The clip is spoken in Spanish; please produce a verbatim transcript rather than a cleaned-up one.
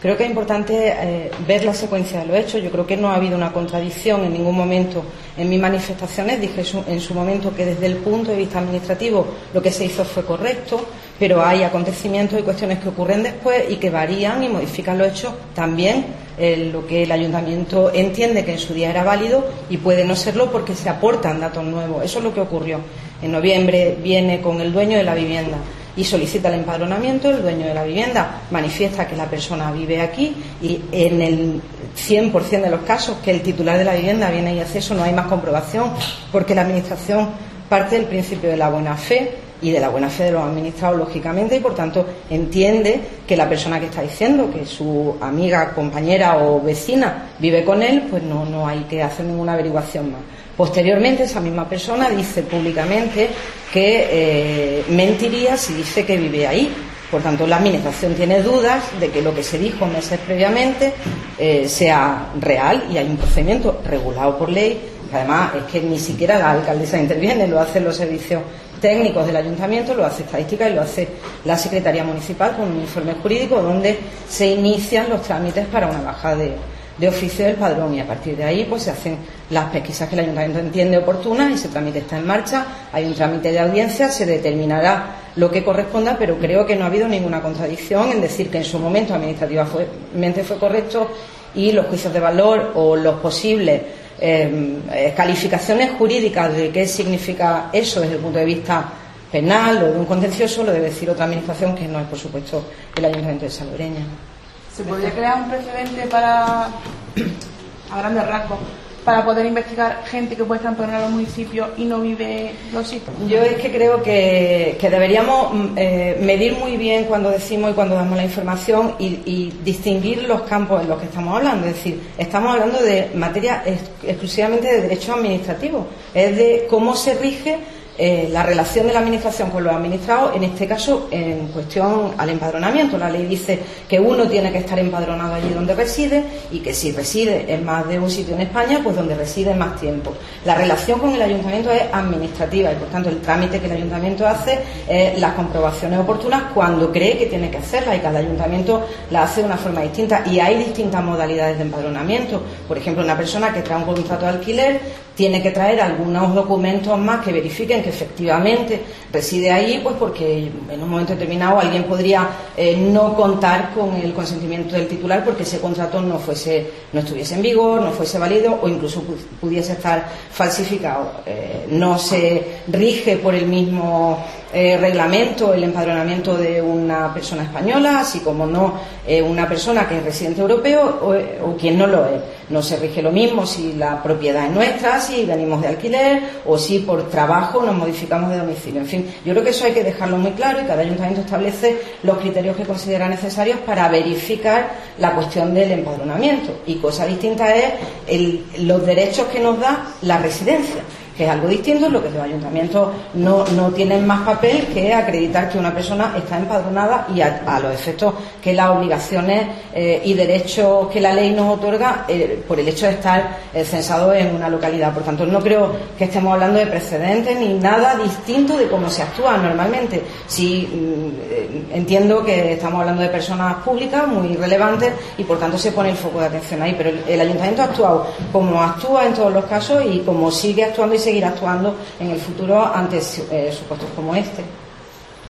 Creo que es importante eh, ver la secuencia de los hechos. Yo creo que no ha habido una contradicción en ningún momento en mis manifestaciones. Dije en su momento que desde el punto de vista administrativo lo que se hizo fue correcto, pero hay acontecimientos y cuestiones que ocurren después y que varían y modifican los hechos también. Eh, lo que el ayuntamiento entiende que en su día era válido y puede no serlo porque se aportan datos nuevos. Eso es lo que ocurrió. En noviembre viene con el dueño de la vivienda y solicita el empadronamiento. El dueño de la vivienda manifiesta que la persona vive aquí y en el cien por cien de los casos que el titular de la vivienda viene y hace eso, no hay más comprobación, porque la administración parte del principio de la buena fe y de la buena fe de los administrados, lógicamente, y por tanto entiende que la persona que está diciendo que su amiga, compañera o vecina vive con él, pues no, no hay que hacer ninguna averiguación más. Posteriormente, esa misma persona dice públicamente que eh, mentiría si dice que vive ahí. Por tanto, la administración tiene dudas de que lo que se dijo meses previamente eh, sea real, y hay un procedimiento regulado por ley. Además, es que ni siquiera la alcaldesa interviene, lo hacen los servicios técnicos del ayuntamiento, lo hace estadística y lo hace la Secretaría Municipal con un informe jurídico donde se inician los trámites para una baja de, de oficio del padrón, y a partir de ahí pues se hacen las pesquisas que el ayuntamiento entiende oportunas y ese trámite está en marcha. Hay un trámite de audiencia, se determinará lo que corresponda, pero creo que no ha habido ninguna contradicción en decir que en su momento administrativamente fue correcto y los juicios de valor o los posibles Eh, calificaciones jurídicas de qué significa eso desde el punto de vista penal o de un contencioso lo debe decir otra administración, que no es, por supuesto, el Ayuntamiento de Salobreña. ¿Se podría crear un precedente para, a grandes rasgos, para poder investigar gente que puede estar empadronada en los municipios y no vive los sitios? Yo es que creo que, que deberíamos eh, medir muy bien cuando decimos y cuando damos la información y, y distinguir los campos en los que estamos hablando. Es decir, estamos hablando de materia ex exclusivamente de derecho administrativo, es de cómo se rige Eh, la relación de la administración con los administrados, en este caso en cuestión al empadronamiento. La ley dice que uno tiene que estar empadronado allí donde reside y que si reside en más de un sitio en España, pues donde reside más tiempo. La relación con el ayuntamiento es administrativa y por tanto el trámite que el ayuntamiento hace es las comprobaciones oportunas cuando cree que tiene que hacerlas, y cada ayuntamiento la hace de una forma distinta y hay distintas modalidades de empadronamiento. Por ejemplo, una persona que trae un contrato de alquiler tiene que traer algunos documentos más que verifiquen que efectivamente reside ahí, pues porque en un momento determinado alguien podría eh, no contar con el consentimiento del titular porque ese contrato no fuese, no estuviese en vigor, no fuese válido o incluso pudiese estar falsificado. Eh, no se rige por el mismo eh, reglamento el empadronamiento de una persona española, así como no eh, una persona que es residente europeo o, o quien no lo es. No se rige lo mismo si la propiedad es nuestra, si venimos de alquiler o si por trabajo nos modificamos de domicilio. En fin, yo creo que eso hay que dejarlo muy claro y cada ayuntamiento establece los criterios que considera necesarios para verificar la cuestión del empadronamiento. Y cosa distinta es el, los derechos que nos da la residencia, que es algo distinto, lo que los ayuntamientos no, no tienen más papel que acreditar que una persona está empadronada y a, a los efectos que las obligaciones eh, y derechos que la ley nos otorga eh, por el hecho de estar eh, censado en una localidad. Por tanto, no creo que estemos hablando de precedentes ni nada distinto de cómo se actúa normalmente. Sí, eh, entiendo que estamos hablando de personas públicas muy relevantes y por tanto se pone el foco de atención ahí, pero el, el ayuntamiento ha actuado como actúa en todos los casos y como sigue actuando y seguirá actuando en el futuro ante eh, supuestos como este.